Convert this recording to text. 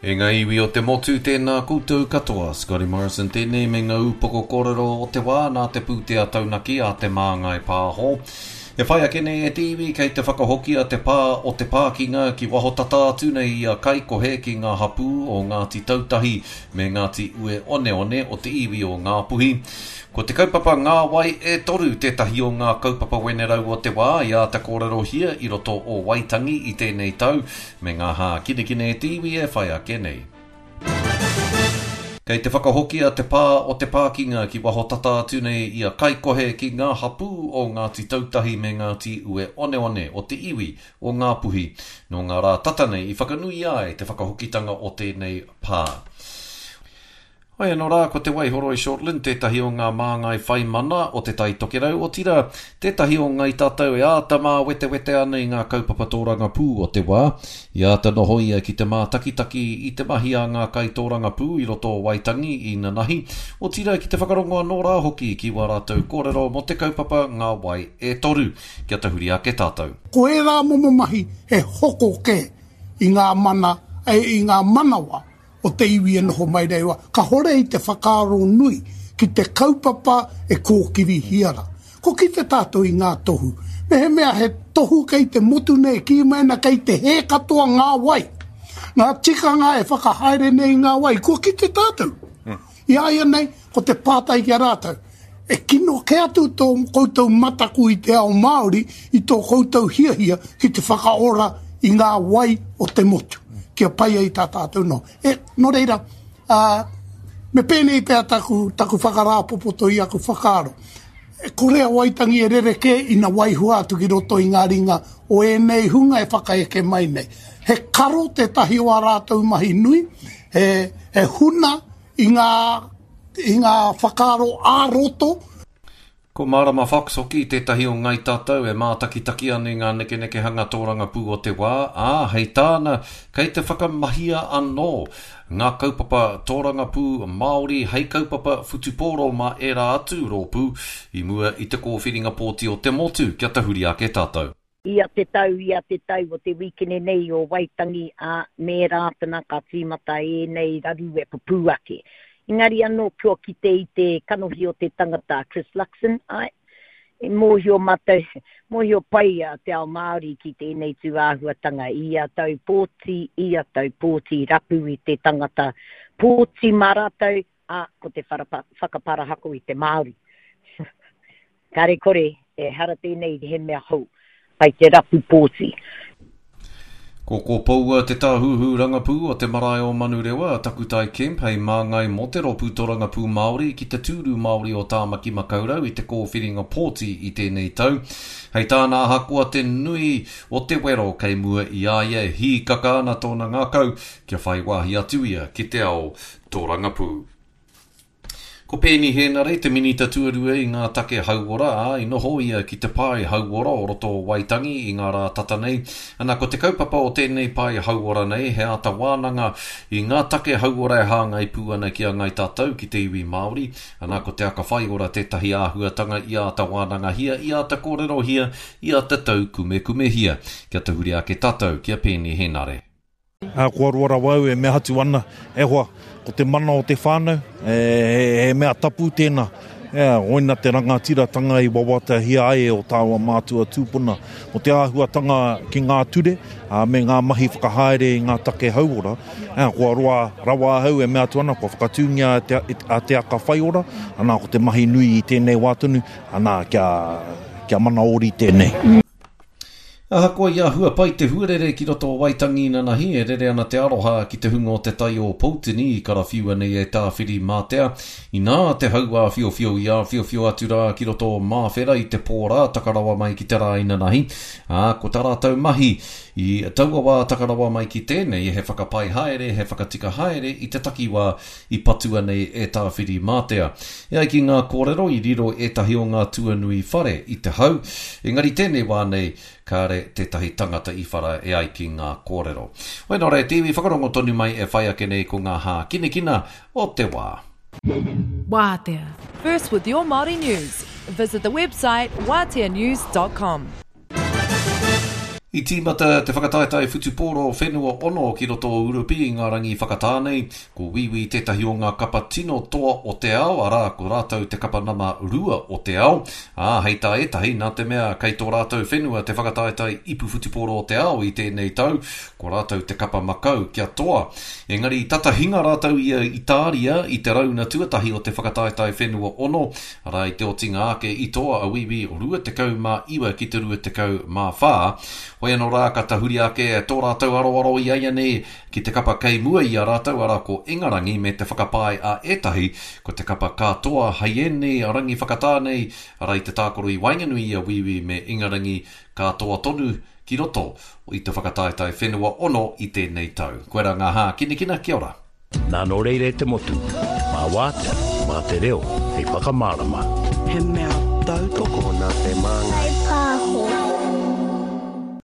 E ngā iwi o te motu tēnā koutou katoa, Scotty Morrison tēnei me ngā upoko kōrero o te wā nā te pūtea taunaki a te māngai pāho. E whai ake nei e te iwi kei te whakahoki a te pā o te pākinga ki waho tata atu nei a kai kohe ki ngā hapū o Ngāti Tautahi me Ngāti Ue One One o te iwi o Ngā Puhi. Ko te kaupapa ngā wai e toru tētahi o ngā kaupapa wenerau o te wā i a te kōrero hia i roto o Waitangi i tēnei tau me ngā hā kinekine e te iwi e whai ake nei. Kei te whakahoki a te pā o te pākinga ki waho tata atu nei i a kaikohe ki ngā hapū o Ngāti Tautahi me Ngāti Ue One One o te iwi o Ngā Puhi. No ngā rā tata nei i whakanui ai te whakahokitanga o tēnei pā. Oi anō rā, ko te waihoro i Shortland, tētahi o ngā māngai whai mana o te tai tokerau o tira, tētahi o ngai tātou e āta mā wete ana i ngā kaupapa tōranga pū o te wā, i āta noho ia ki te mā takitaki i te mahi a ngā kai tōranga pū i roto o Waitangi i na nahi, o tira ki te whakarongoa nō rā hoki ki wā rātou kōrero mo te kaupapa ngā wai e toru, kia tahuri ake tātou. Ko e rā momo mahi e hoko ke i ngā mana, i ngā manawa, o te iwi e noho mai reiwa, ka hore i te whakaaro nui ki te kaupapa e kōkiri hiara. Ko ki te tātou i ngā tohu. Me he mea he tohu kei te motu nei ki maina kei te he katoa ngā wai. Ngā tikanga e whakahaere nei ngā wai. Ko ki te tātou. I aia nei, ko te pātai kia rātou. E kino ke atu tō koutou mataku i te ao Māori i tō koutou hiahia ki te whakaora i ngā wai o te motu. Kia pai ai tā tātou no. No reira, me pēnei pēr taku whakarāpopoto i aku whakaaro. Korea Waitangi e rereke ina waihua atu ki roto i ngā ringa o enei hunga e whakaeke mai nei. He karo te tahi o a rātou mahi nui, he huna i ngā whakaaro ā-roto. Ko Marama Fox hoki tētahi o ngai tātou e mātakitaki ane ngā neke hanga tōranga pū o te wā. Hei tāna, kei te whakamahia anō. Ngā kaupapa tōranga pū Māori, hei kaupapa futuporo ma era atu rōpū, i mua i te kōwhiringa pōti o te motu, kia tahuri ake tātou. Ia te tau o te wikene nei o Waitangi a me rātana ka tīmata e nei raru e pupu ake. Engari anō pio ki te i te kanohi o te tangata Chris Luxon, ai. E mōhio pai a te ao Māori ki te nei tu āhuatanga. Ia tau pōti rapu i te tangata pōti maratau, ko te whakaparahako i te Māori. Kare kore, e hara tēnei he mea hou, pai te rapu pōti. Ko paua te tāhuhu rangapū o te marae o Manurewa, Takutai Kemp, hei māngai mo te ropu tōranga pū Māori ki te tūru Māori o Tāmaki Makaurau i te kōwhiringa pōti i tēnei tau. Hei tāna hakua te nui o te wero kei mua i aia hi kakana tōna ngākau kia whai wāhi atu ia ki te ao tōranga pū. Ko pēni hēna rei te minita tuarua i ngā take hauora, i noho ia ki te pai hauora o roto Waitangi i ngā rā tata nei. Ana ko te kaupapa o tēnei pai hauora nei, he ata wānanga i ngā take hauora e hāngai pūana ki a ngai tātou ki te iwi Māori. Ana ko te aka whaiora tētahi āhuatanga i ata wānanga hia, i ata kōrero hia, i ata tau kume hia. Kia te huri ake tātou, kia pēni hēna rei. Kua ruara wau e mea hatu ana, e hoa, ko te mana o te whānau, e mea tapu tēnā. Oina te rangatiratanga i wawata hia ai o tāua mātua tūpuna. O te āhuatanga ki ngā ture, me ngā mahi whakahaere i ngā take hauora. Kua rawa hau e mea tuana, kua whakatūngia a te aka whaiora, ana ko te mahi nui i tēnei wātunu, ana kia mana ori tēnei. Ahakoa ia hua pai te huarere ki roto o Waitangi na nahi e rere ana te aroha ki te hunga o te tai o Poutini i karawhiua nei e tāwhiri mātea. I nā te haua whio atura ki roto o Māwhera i te pōra takarawa mai ki te rā ina nahi. Ko tā rātau mahi i taua wā takarawa mai ki tēnei he whakapai haere, he whakatika haere i te takiwā i patua nei e tāwhiri mātea. E ai ki ngā kōrero i riro e tahi o ngā tuanui whare i te hau. Engari tēnei wā nei kāre tētahi tangata i whara e ai ki ngā kōrero. Oi nō rei tiwi whakarongo tonu mai e whai ake nei ko ngā hā kinekina o te wā. Wātea. First with your Māori news. Visit the website wāteanews.com. I tīmata te whakataetai whutuporo whenua ono ki roto o Urupi i ngā rangi whakatānei, ko wiwi tētahi o ngā kapa tino toa o te ao, arā ko rātou te kapa nama rua o te ao. Hei tā etahi, nā te mea kei tō rātou whenua te whakataetai ipu whutuporo o te ao i tēnei tau, ko rātou te kapa makau kia toa. Engari, tata hinga rātou i Itāria i te rauna tuatahi o te whakataetai whenua ono, arā i te otinga ake i toa a wiwi rua te kau mā iwa ki te rua te kau mā whā. Hoi anō rā ka tahuri ake tō rātou aro i aia nei ki te kapa kei mua i a rātou ara ko ingarangi me te whakapai a etahi ko te kapa katoa haiene a rangi whakatānei ara i te tākoro i Wainganui a wiwi me ingarangi katoa tonu ki roto i te whakataetai whenua ono i tēnei tau. Koe rā ngā hā kinikina, kia ora. Nā no reire te motu, mā wātea, mā te reo, hei whakamārama. He mea tau toko nā te māngai.